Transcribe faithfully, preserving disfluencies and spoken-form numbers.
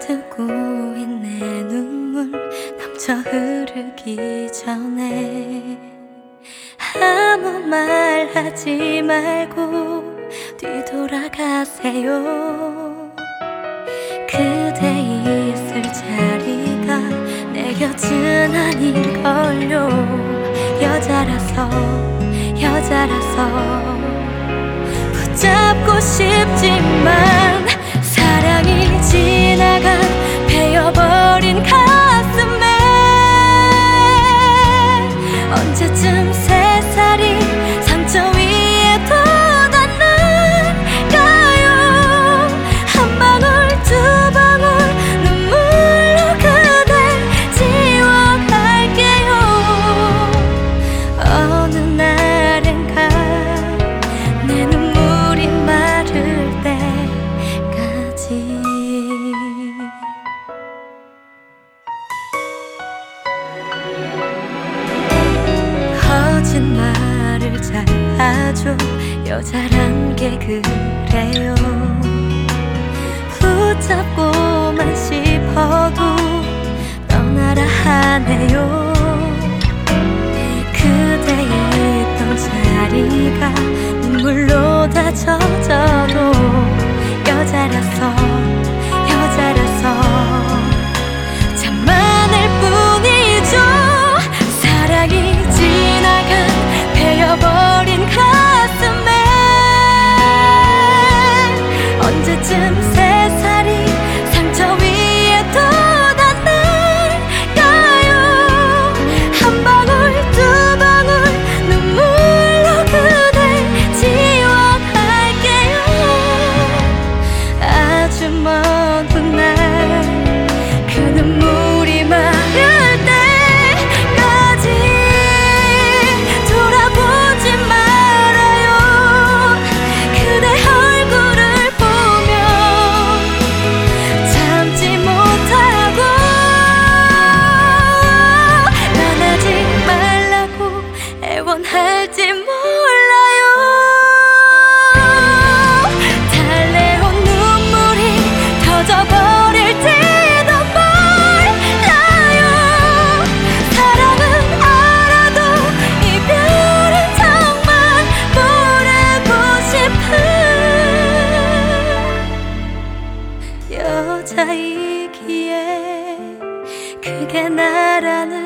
가두고 있네. 눈물 넘쳐 흐르기 전에 아무 말 하지 말고 뒤돌아가세요. 그대 있을 자리가 내 곁은 아닐걸요. 여자라서 여자라서 붙잡고 싶지만 사랑이 지나간 베어버린 가슴에 언제쯤 새살이 상처 위에 돋았는가요. 한 방울 두 방울 눈물로 그댈 지워갈게요. 어느 날엔가 내 눈물이 마를 때까지. 거짓말을 잘하죠. 여자란 게 그래요. 붙잡고만 싶어도 떠나라 하네요. 그대 있던 자리가 눈물로 다 젖어도 여자라서 여자라서 참 많을 뿐이죠. 사랑이 지나간 베어버린 가슴에 언제쯤 새살이 상처 위에 돋았을까요. 한 방울 두 방울 눈물로 그댈 지워갈게요. 아주 먼 훗날 그 눈물이 마를 때까지 돌아보지 말아요. 그대 얼굴을 보며 참지 못하고 떠나지 말라고 애원할지 몰라요. 달래온 눈물이 터져버릴지도 몰라요. 사랑은 알아도 이별은 정말 모르고 싶은 여자이기에 그게 나라는